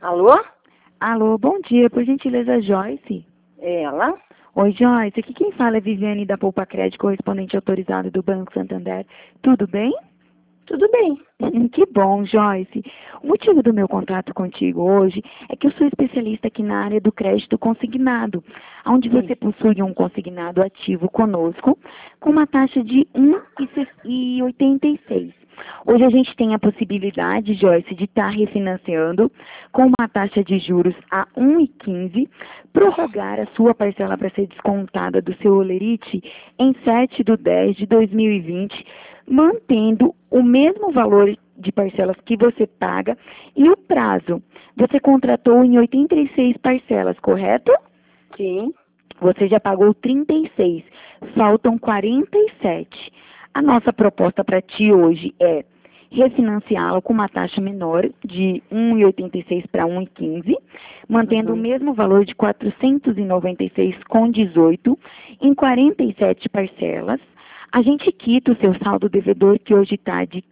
Alô? Alô, bom dia, por gentileza, Joyce. Ela? Oi, Joyce, aqui quem fala é Viviane da Poupa Crédito, correspondente autorizado do Banco Santander. Tudo bem? Tudo bem. Que bom, Joyce. O motivo do meu contato contigo hoje é que eu sou especialista aqui na área do crédito consignado, onde você possui um consignado ativo conosco com uma taxa de 1,86. Hoje a gente tem a possibilidade, Joyce, de estar refinanciando com uma taxa de juros a 1,15, prorrogar a sua parcela para ser descontada do seu holerite em 7/10/2020, mantendo o mesmo valor de parcelas que você paga e o prazo. Você contratou em 86 parcelas, correto? Sim. Você já pagou 36, faltam 47. A nossa proposta para ti hoje é refinanciá-lo com uma taxa menor de 1,86 para 1,15, mantendo o mesmo valor de 496,18 em 47 parcelas. A gente quita o seu saldo devedor, que hoje está de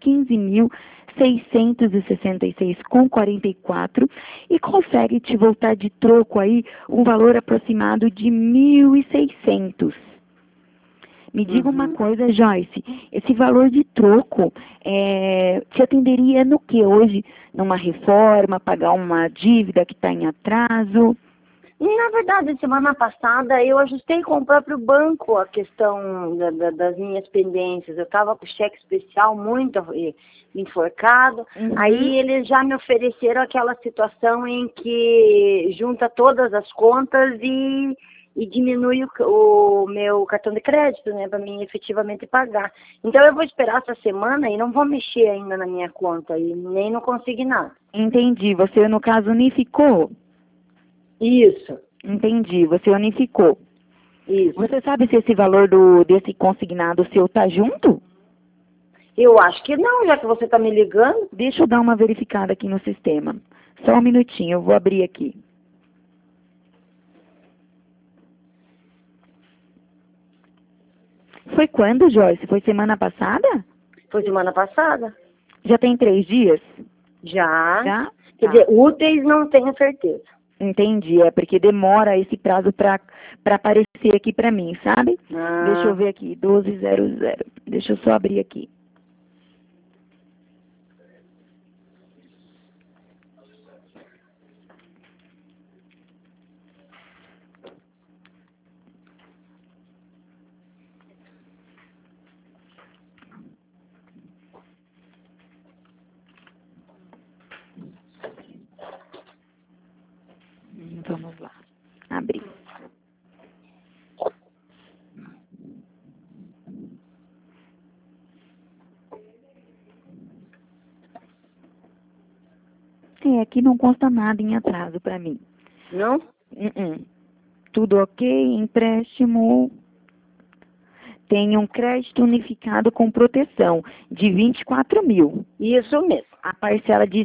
15.666,44 e consegue te voltar de troco aí um valor aproximado de 1.600. Me diga uma coisa, Joyce, esse valor de troco te atenderia no que hoje? Numa reforma, pagar uma dívida que está em atraso? Na verdade, semana passada eu ajustei com o próprio banco a questão das minhas pendências. Eu estava com cheque especial muito enforcado. Aí eles já me ofereceram aquela situação em que junta todas as contas e diminui o meu cartão de crédito, né, para mim efetivamente pagar. Então eu vou esperar essa semana e não vou mexer ainda na minha conta e nem no consignado. Entendi. Você, no caso, unificou? Isso. Entendi. Você unificou. Isso. Você sabe se esse valor desse consignado seu tá junto? Eu acho que não, já que você está me ligando. Deixa eu dar uma verificada aqui no sistema. Só um minutinho, eu vou abrir aqui. Foi quando, Joyce? Foi semana passada? Foi semana passada. Já tem 3 dias? Já. Já? Quer dizer, úteis não tenho certeza. Entendi, é porque demora esse prazo para aparecer aqui para mim, sabe? Deixa eu ver aqui, 1200. Deixa eu só abrir aqui. Vamos lá, abrir. Aqui não consta nada em atraso para mim. Não? Tudo ok, empréstimo. Tem um crédito unificado com proteção de 24 mil. Isso mesmo. A parcela de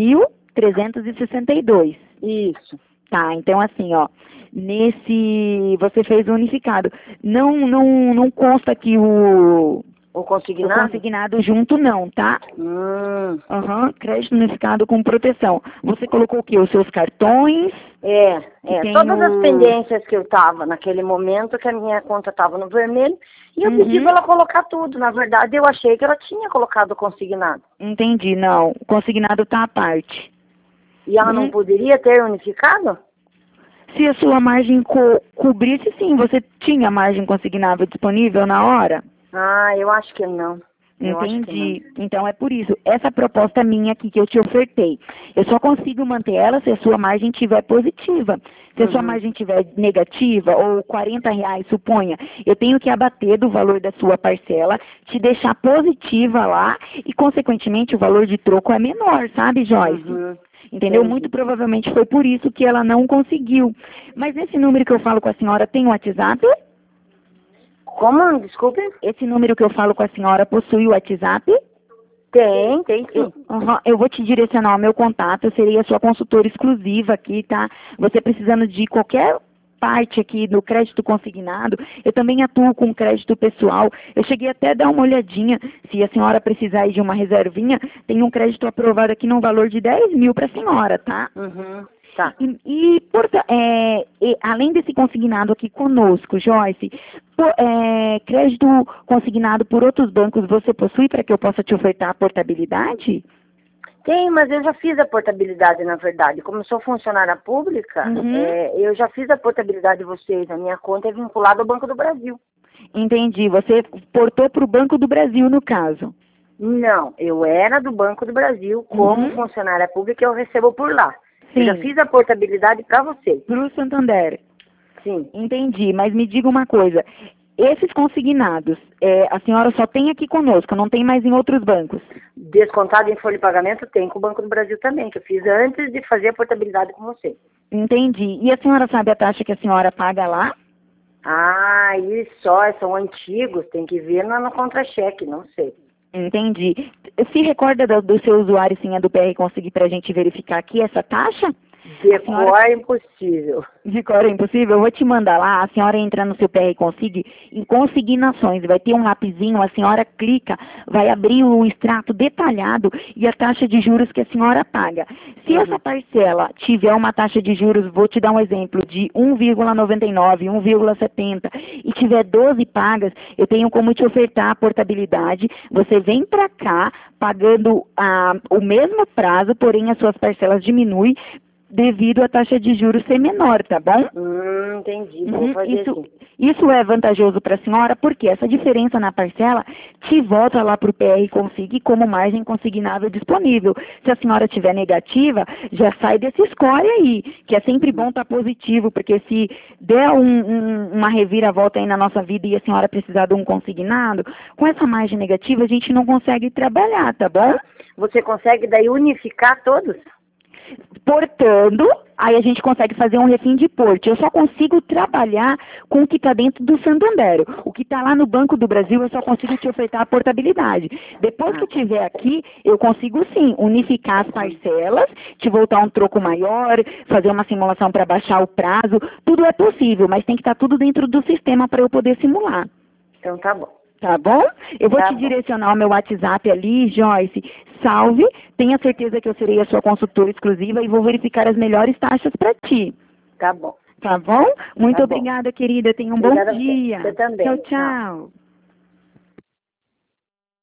1.362. Isso. Tá, então assim, ó, você fez o unificado. Não consta aqui o consignado junto não, tá? Crédito unificado com proteção. Você colocou o quê? Os seus cartões? Todas as pendências que eu tava naquele momento, que a minha conta tava no vermelho, e eu pedi pra ela colocar tudo. Na verdade, eu achei que ela tinha colocado o consignado. Entendi, não. O consignado tá à parte. E ela não poderia ter unificado? Se a sua margem cobrisse, sim. Você tinha margem consignável disponível na hora? Eu acho que não. Entendi. Então é por isso. Essa proposta minha aqui que eu te ofertei. Eu só consigo manter ela se a sua margem estiver positiva. Se a sua margem estiver negativa, ou R$ 40, suponha, eu tenho que abater do valor da sua parcela, te deixar positiva lá e, consequentemente, o valor de troco é menor, sabe, Joyce? Entendeu? Muito provavelmente foi por isso que ela não conseguiu. Mas esse número que eu falo com a senhora tem WhatsApp? Como? Desculpe? Esse número que eu falo com a senhora possui o WhatsApp? Tem sim. Eu vou te direcionar o meu contato, eu serei a sua consultora exclusiva aqui, tá? Você precisando de qualquer parte aqui do crédito consignado, eu também atuo com crédito pessoal. Eu cheguei até a dar uma olhadinha, se a senhora precisar aí de uma reservinha, tem um crédito aprovado aqui no valor de 10 mil para a senhora, tá? Uhum. Tá. Além desse consignado aqui conosco, Joyce, crédito consignado por outros bancos você possui para que eu possa te ofertar a portabilidade? Tem, mas eu já fiz a portabilidade, na verdade. Como eu sou funcionária pública, eu já fiz a portabilidade de vocês. A minha conta é vinculada ao Banco do Brasil. Entendi. Você portou para o Banco do Brasil, no caso? Não, eu era do Banco do Brasil. Como funcionária pública, eu recebo por lá. Sim. Eu já fiz a portabilidade para vocês. Para o Santander? Sim. Entendi, mas me diga uma coisa. Esses consignados, a senhora só tem aqui conosco, não tem mais em outros bancos? Descontado em folha de pagamento tem com o Banco do Brasil também, que eu fiz antes de fazer a portabilidade com você. Entendi. E a senhora sabe a taxa que a senhora paga lá? Ah, isso são antigos, tem que ver no contra-cheque, não sei. Entendi. Se recorda do seu usuário e senha do PR Consegui para a gente verificar aqui essa taxa? De cor é impossível. De cor é impossível? Eu vou te mandar lá, a senhora entra no seu PR Consig, em consignações, vai ter um lapisinho, a senhora clica, vai abrir o extrato detalhado e a taxa de juros que a senhora paga. Se essa parcela tiver uma taxa de juros, vou te dar um exemplo, de 1,99, 1,70 e tiver 12 pagas, eu tenho como te ofertar a portabilidade, você vem para cá pagando o mesmo prazo, porém as suas parcelas diminuem, devido à taxa de juros ser menor, tá bom? Entendi. Vou fazer isso é vantajoso para a senhora, porque essa diferença na parcela te volta lá para o PR Consig como margem consignável disponível. Se a senhora tiver negativa, já sai desse score aí, que é sempre bom estar positivo, porque se der uma reviravolta aí na nossa vida e a senhora precisar de um consignado, com essa margem negativa a gente não consegue trabalhar, tá bom? Você consegue daí unificar todos? Portando, aí a gente consegue fazer um refim de porte. Eu só consigo trabalhar com o que está dentro do Santander. O que está lá no Banco do Brasil, eu só consigo te ofertar a portabilidade. Depois que eu estiver aqui, eu consigo sim unificar as parcelas, te voltar um troco maior, fazer uma simulação para baixar o prazo. Tudo é possível, mas tem que estar tudo dentro do sistema para eu poder simular. Então tá bom. Tá bom? Eu vou te direcionar o meu WhatsApp ali, Joyce. Salve, tenha certeza que eu serei a sua consultora exclusiva e vou verificar as melhores taxas para ti. Tá bom. Tá bom? Muito obrigada, querida. Tenha um bom dia. Você também. Tchau, tchau.